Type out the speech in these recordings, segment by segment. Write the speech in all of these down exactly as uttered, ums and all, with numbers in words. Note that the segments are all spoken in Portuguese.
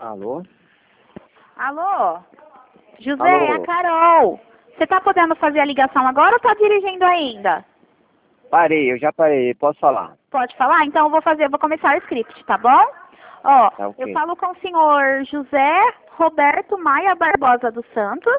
Alô? Alô? José, Alô? é a Carol. Você tá podendo fazer a ligação agora ou tá dirigindo ainda? Parei, eu já parei, posso falar? Pode falar? Então eu vou fazer, eu vou começar o script, tá bom? Ó, Tá ok. eu falo com o senhor José Roberto Maia Barbosa dos Santos.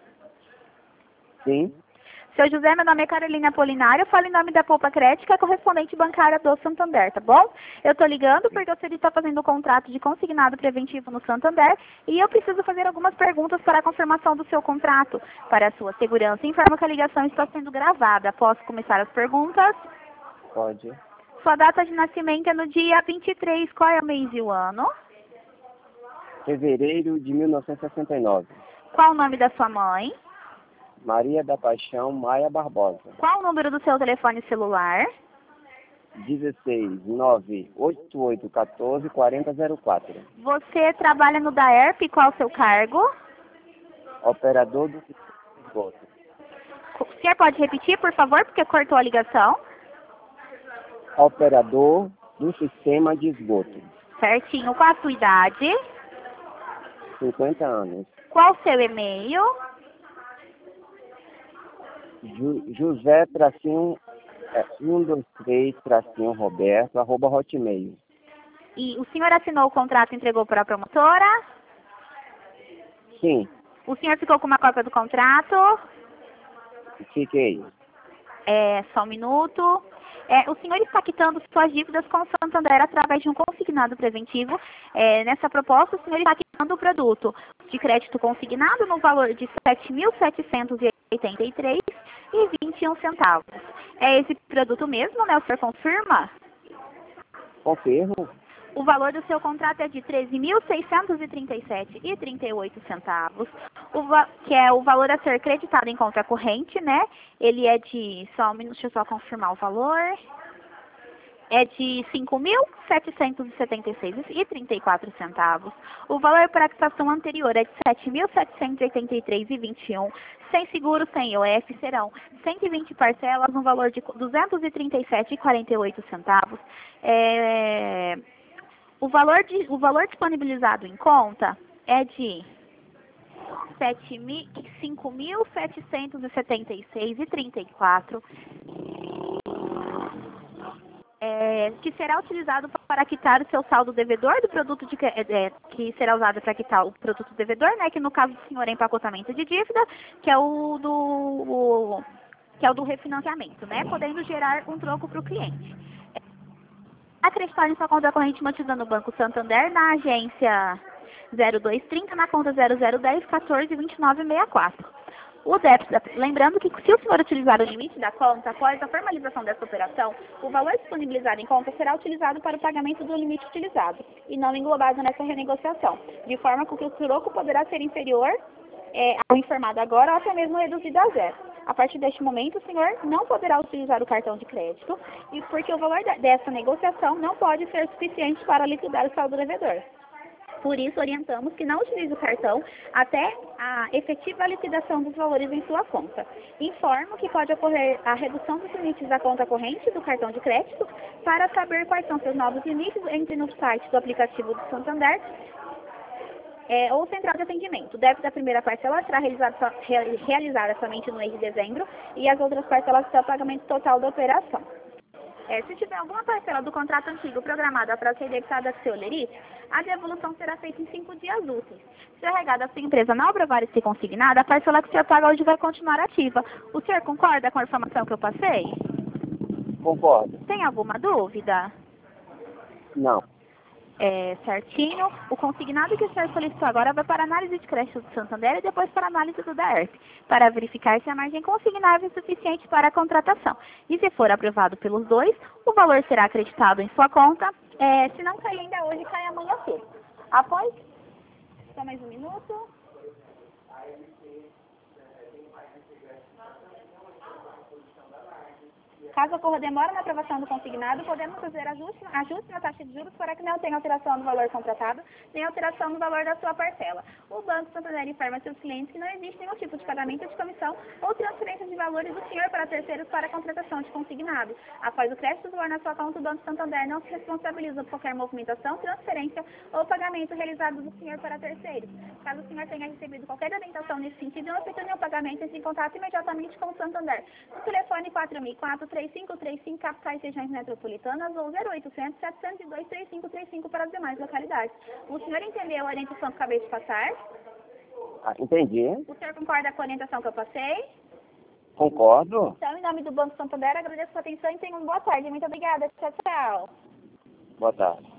Sim? Seu José, meu nome é Carolina Apolinário, eu falo em nome da Poupa Crédito, correspondente bancária do Santander, tá bom? Eu estou ligando porque o senhor está fazendo um contrato de consignado preventivo no Santander e eu preciso fazer algumas perguntas para a confirmação do seu contrato. Para a sua segurança, informo que a ligação está sendo gravada. Posso começar as perguntas? Pode. Sua data de nascimento é no dia vinte e três, qual é o mês e o ano? Fevereiro de mil novecentos e sessenta e nove. Qual o nome da sua mãe? Maria da Paixão Maia Barbosa. Qual o número do seu telefone celular? dezesseis, nove, oito oito, quatorze, quarenta, zero quatro. Você trabalha no DAERP, qual o seu cargo? Operador do sistema de esgoto. O senhor pode repetir, por favor, porque cortou a ligação? Operador do sistema de esgoto. Certinho. Qual a sua idade? cinquenta anos. Qual o seu e-mail? Ju, José tracinho é, um, dois, três, tracinho Roberto, arroba hotmail. E o senhor assinou o contrato e entregou para a promotora? Sim, O senhor ficou com uma cópia do contrato? fiquei. É, só um minuto. É, o senhor está quitando suas dívidas com o Santander através de um consignado preventivo. É, nessa proposta, o senhor está quitando o produto de crédito consignado no valor de sete mil setecentos e oitenta e três reais e vinte e um centavos. É esse produto mesmo, né? O senhor confirma? Confirmo. O valor do seu contrato é de treze mil seiscentos e trinta e sete reais e trinta e oito centavos, o que é o valor a ser creditado em conta corrente, né? Ele é de, só um minuto, deixa eu só confirmar o valor, é de cinco mil setecentos e setenta e seis reais e trinta e quatro centavos. O valor para a quitação anterior é de sete mil setecentos e oitenta e três reais e vinte e um centavos. Sem seguro, sem I O F, serão cento e vinte parcelas, no valor de duzentos e trinta e sete reais e quarenta e oito centavos. É... O valor, de, o valor disponibilizado em conta é de cinco mil setecentos e setenta e seis reais e trinta e quatro centavos, é, que será utilizado para quitar o seu saldo devedor do produto de, é, que será usado para quitar o produto devedor, né, que no caso do senhor é empacotamento de dívida, que é o do o, que é o do refinanciamento, né, podendo gerar um troco para o cliente. Acreditar em sua conta corrente mantida no Banco Santander, na agência zero dois trinta, na conta zero zero dez, quatorze, vinte e nove, sessenta e quatro. O débito, lembrando que se o senhor utilizar o limite da conta, após a formalização dessa operação, o valor disponibilizado em conta será utilizado para o pagamento do limite utilizado, e não englobado nessa renegociação, de forma com que o troco poderá ser inferior é, ao informado agora ou até mesmo reduzido a zero. A partir deste momento, o senhor não poderá utilizar o cartão de crédito, e porque o valor dessa negociação não pode ser suficiente para liquidar o saldo devedor. Por isso, orientamos que não utilize o cartão até a efetiva liquidação dos valores em sua conta. Informo que pode ocorrer a redução dos limites da conta corrente do cartão de crédito. Para saber quais são seus novos limites, entre no site do aplicativo do Santander, É, ou central de atendimento. O débito da primeira parcela será realizado, realizada somente no mês de dezembro e as outras parcelas serão o pagamento total da operação. É, se tiver alguma parcela do contrato antigo programada para ser debitada a seu lerite, a devolução será feita em cinco dias úteis. Se a regada da sua empresa não aprovar e ser consignada, a parcela que o senhor paga hoje vai continuar ativa. O senhor concorda com a informação que eu passei? Concordo. Tem alguma dúvida? Não. É, certinho. O consignado que o senhor solicitou agora vai para a análise de crédito do Santander e depois para a análise do DAERP, para verificar se a margem consignável é suficiente para a contratação. E se for aprovado pelos dois, o valor será acreditado em sua conta. É, se não cair ainda hoje, cai amanhã cedo. Após, só mais um minuto. Caso ocorra demora na aprovação do consignado, podemos fazer ajuste, ajuste na taxa de juros para que não tenha alteração do valor contratado, nem alteração no valor da sua parcela. O Banco Santander informa a seus clientes que não existe nenhum tipo de pagamento de comissão ou transferência de valores do senhor para terceiros para a contratação de consignado. Após o crédito do valor na sua conta, o Banco Santander não se responsabiliza por qualquer movimentação, transferência ou pagamento realizado do senhor para terceiros. Caso o senhor tenha recebido qualquer orientação nesse sentido e não aceita nenhum pagamento, entre em contato imediatamente com o Santander. No telefone quatro mil e quatro, três cinco três cinco, capitais e regiões metropolitanas, ou zero oitocentos, setecentos e dois, três cinco três cinco para as demais localidades. O senhor entendeu a orientação que acabei de passar? Ah, entendi. O senhor concorda com a orientação que eu passei? Concordo. Então, em nome do Banco Santander, agradeço a sua atenção e tenha uma boa tarde. Muito obrigada. Tchau, tchau. Boa tarde.